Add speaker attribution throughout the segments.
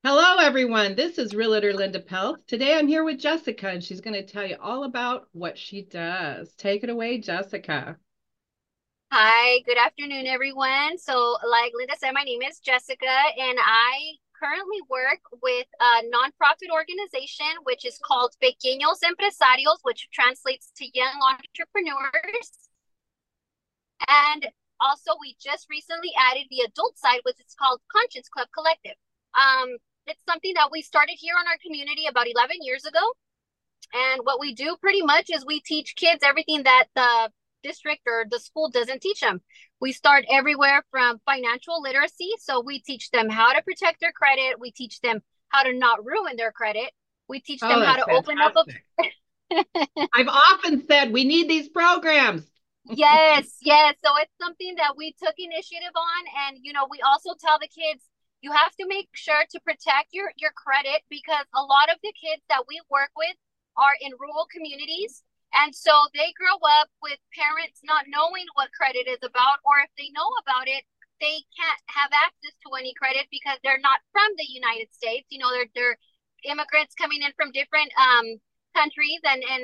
Speaker 1: Hello, everyone. This is Realtor Linda Peltz. Today I'm here with Jessica, and she's going to tell you all about what she does. Take it away, Jessica.
Speaker 2: Hi, good afternoon, everyone. So, like Linda said, my name is Jessica, and I currently work with a nonprofit organization which is called Pequeños Empresarios, which translates to young entrepreneurs. And also, we just recently added the adult side, which is called Conscience Club Collective. It's something that we started here on our community about 11 years ago. And what we do pretty much is we teach kids everything that the district or the school doesn't teach them. We start everywhere from financial literacy. So we teach them how to protect their credit. We teach them how to not ruin their credit. We teach
Speaker 1: Oh,
Speaker 2: them how
Speaker 1: that's
Speaker 2: to open up
Speaker 1: fantastic.
Speaker 2: a
Speaker 1: I've often said we need these programs.
Speaker 2: Yes, yes. So it's something that we took initiative on. And, we also tell the kids you have to make sure to protect your credit because a lot of the kids that we work with are in rural communities. And so they grow up with parents not knowing what credit is about, or if they know about it, they can't have access to any credit because they're not from the United States. They're immigrants coming in from different countries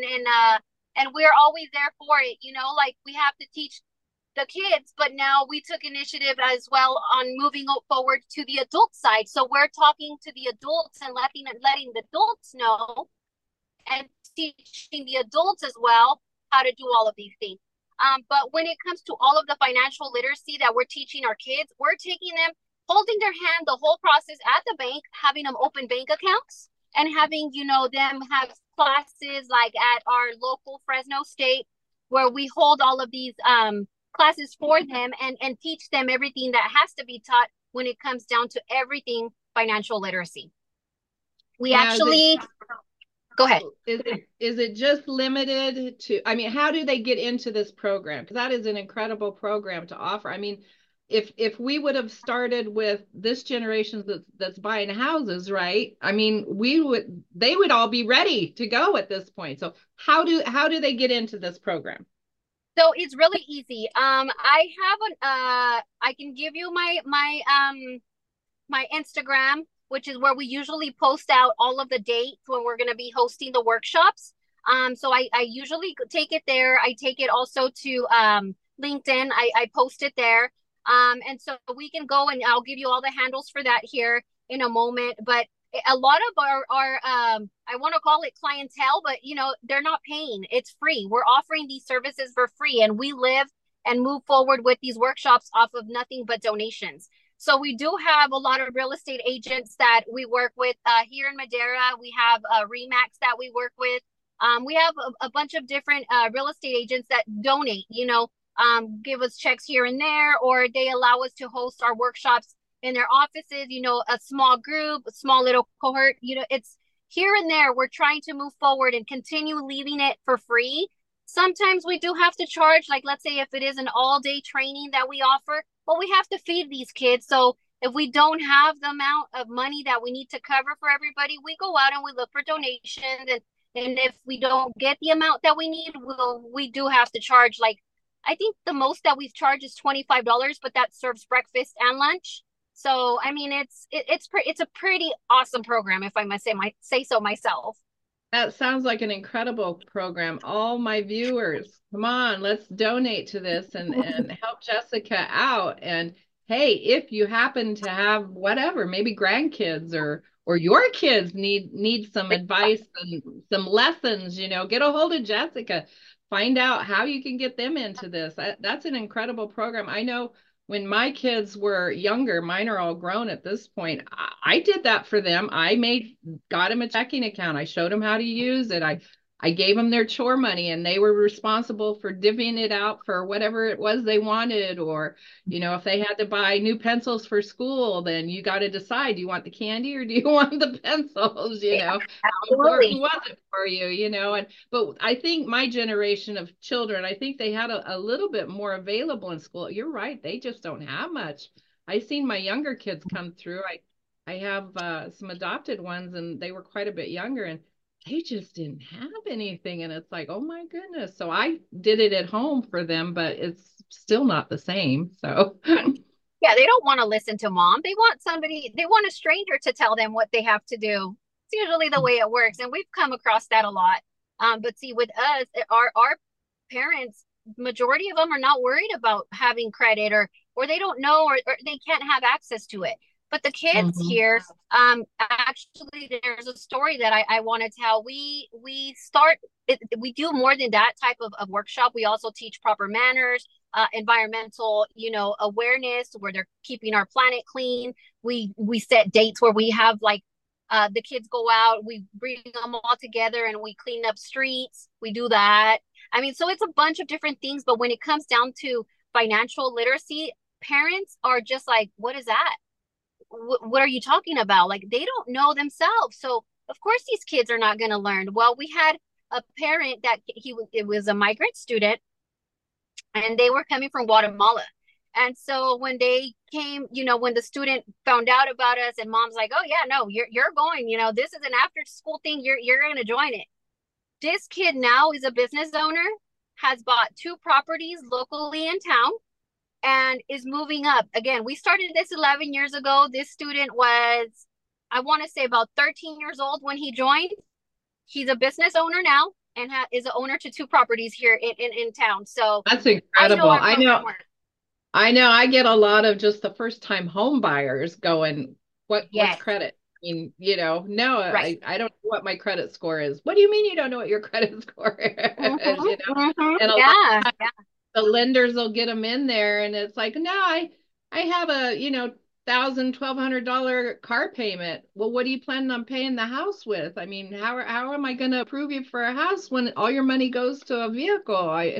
Speaker 2: and we're always there for it, like we have to teach the kids, but now we took initiative as well on moving forward to the adult side. So we're talking to the adults and letting the adults know and teaching the adults as well how to do all of these things. But when it comes to all of the financial literacy that we're teaching our kids, we're taking them, holding their hand the whole process at the bank, having them open bank accounts and having, them have classes like at our local Fresno State where we hold all of these classes for them and teach them everything that has to be taught when it comes down to everything financial literacy. We
Speaker 1: Now,
Speaker 2: actually go ahead.
Speaker 1: is it just limited to, I mean, how do they get into this program? Because that is an incredible program to offer. I mean, if we would have started with this generation that's buying houses, right? I mean, they would all be ready to go at this point. So how do they get into this program?
Speaker 2: So it's really easy. I can give you my Instagram, which is where we usually post out all of the dates when we're going to be hosting the workshops. So I usually take it there. I take it also to LinkedIn. I post it there. And so we can go and I'll give you all the handles for that here in a moment. But a lot of our I want to call it clientele, but they're not paying. It's free. We're offering these services for free, and we live and move forward with these workshops off of nothing but donations. So we do have a lot of real estate agents that we work with here in Madera. We have Remax that we work with. We have a bunch of different real estate agents that donate, give us checks here and there, or they allow us to host our workshops in their offices, a small group, a small little cohort, it's here and there. We're trying to move forward and continue leaving it for free. Sometimes we do have to charge, like let's say if it is an all day training that we offer, but we have to feed these kids. So if we don't have the amount of money that we need to cover for everybody, we go out and we look for donations. And if we don't get the amount that we need, we do have to charge like I think the most that we've charged is $25, but that serves breakfast and lunch. So I mean, it's a pretty awesome program, if I must say so myself.
Speaker 1: That sounds like an incredible program. All my viewers, come on, let's donate to this and help Jessica out. And hey, if you happen to have whatever, maybe grandkids or your kids need some advice and some lessons, get a hold of Jessica. Find out how you can get them into this. That's an incredible program. I know when my kids were younger, mine are all grown at this point. I did that for them. Got them a checking account. I showed them how to use it. I gave them their chore money and they were responsible for divvying it out for whatever it was they wanted. Or, if they had to buy new pencils for school, then you got to decide, do you want the candy or do you want the pencils? How important
Speaker 2: Absolutely.
Speaker 1: was it for you? But I think my generation of children, I think they had a little bit more available in school. You're right. They just don't have much. I've seen my younger kids come through. I have some adopted ones and they were quite a bit younger and they just didn't have anything. And it's like, oh my goodness. So I did it at home for them, but it's still not the same. So
Speaker 2: Yeah, they don't want to listen to mom. They want somebody, they want a stranger to tell them what they have to do. It's usually the way it works. And we've come across that a lot. But see, with us, our parents, majority of them are not worried about having credit or they don't know or they can't have access to it. But the kids
Speaker 1: Mhm.
Speaker 2: here, actually, there's a story that I want to tell. We start we do more than that type of workshop. We also teach proper manners, environmental, awareness, where they're keeping our planet clean. We set dates where we have like the kids go out, we bring them all together and we clean up streets. We do that. I mean, so it's a bunch of different things, but when it comes down to financial literacy, parents are just like, what is that? What are you talking about? Like they don't know themselves. So of course these kids are not going to learn. Well, we had a parent that it was a migrant student and they were coming from Guatemala. And so when they came, when the student found out about us and mom's like, "Oh yeah, no, you're going, this is an after school thing. You're going to join it." This kid now is a business owner, has bought two properties locally in town and is moving up. Again, we started this 11 years ago. This student was, I want to say, about 13 years old when he joined. He's a business owner now and is an owner to two properties here in town. So
Speaker 1: That's
Speaker 2: I know
Speaker 1: incredible.
Speaker 2: our program works.
Speaker 1: I know I get a lot of just the first time home buyers going, what's
Speaker 2: Yes,
Speaker 1: credit? I mean, no,
Speaker 2: right.
Speaker 1: I don't know what my credit score is. What do you mean you don't know what your credit score is?
Speaker 2: Mm-hmm, mm-hmm.
Speaker 1: And a lot
Speaker 2: Yeah,
Speaker 1: of
Speaker 2: yeah,
Speaker 1: the lenders will get them in there and it's like, no, I have a, $1,000, $1,200 car payment. Well, what are you planning on paying the house with? I mean, how am I going to approve you for a house when all your money goes to a vehicle?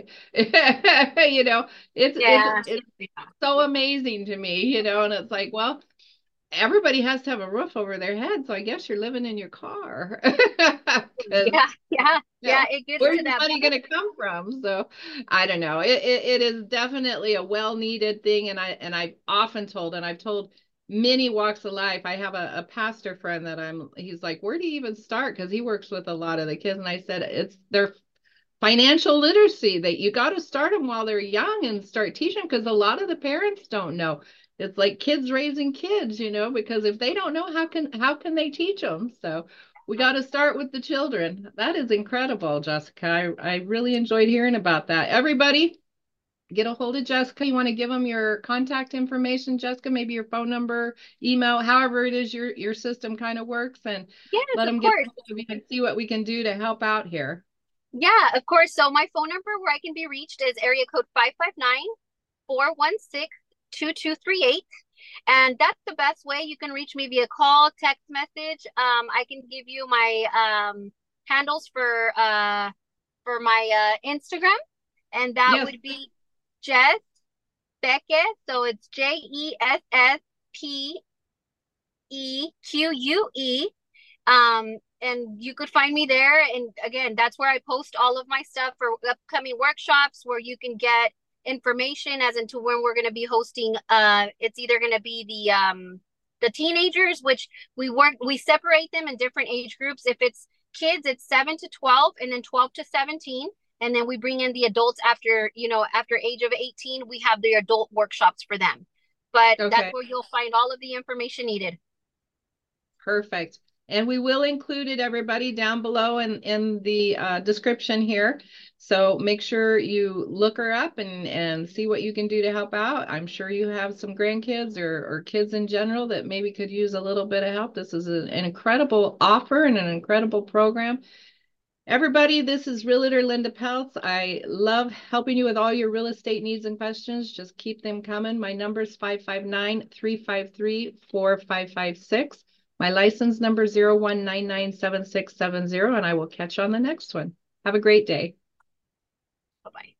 Speaker 2: yeah,
Speaker 1: It's so amazing to me, and it's like, well, everybody has to have a roof over their head, so I guess you're living in your car. 'Cause,
Speaker 2: yeah, yeah, yeah.
Speaker 1: know,
Speaker 2: It gets
Speaker 1: where's
Speaker 2: to
Speaker 1: the
Speaker 2: that
Speaker 1: money
Speaker 2: point.
Speaker 1: going to come from? So I don't know. It is definitely a well needed thing, and I've often told, and I've told many walks of life. I have a pastor friend that he's like, where do you even start? Because he works with a lot of the kids, and I said it's their financial literacy that you got to start them while they're young and start teaching because a lot of the parents don't know. It's like kids raising kids, because if they don't know, how can they teach them? So we got to start with the children. That is incredible, Jessica. I really enjoyed hearing about that. Everybody, get a hold of Jessica. You want to give them your contact information, Jessica, maybe your phone number, email, however it is your system kind of works, and
Speaker 2: Yes,
Speaker 1: let
Speaker 2: of
Speaker 1: them get a
Speaker 2: course.
Speaker 1: hold of you and see what we can do to help out here.
Speaker 2: Yeah, of course. So my phone number where I can be reached is area code 559-416-2238. And that's the best way. You can reach me via call, text message. I can give you my handles for my Instagram, and that
Speaker 1: Yes.
Speaker 2: would be Jess Beckett. So it's JESSPEQUE. And you could find me there. And again, that's where I post all of my stuff for upcoming workshops where you can get information as into when we're going to be hosting. It's either going to be the teenagers, which we separate them in different age groups. If it's kids, it's 7 to 12 and then 12 to 17. And then we bring in the adults after age of 18, we have the adult workshops for them. But that's
Speaker 1: Okay.
Speaker 2: where you'll find all of the information needed.
Speaker 1: Perfect. And we will include it, everybody, down below in the description here. So make sure you look her up and see what you can do to help out. I'm sure you have some grandkids or kids in general that maybe could use a little bit of help. This is an incredible offer and an incredible program. Everybody, this is Realtor Linda Peltz. I love helping you with all your real estate needs and questions. Just keep them coming. My number is 559-353-4556. My license number 01997670, and I will catch you on the next one. Have a great day.
Speaker 2: Bye bye.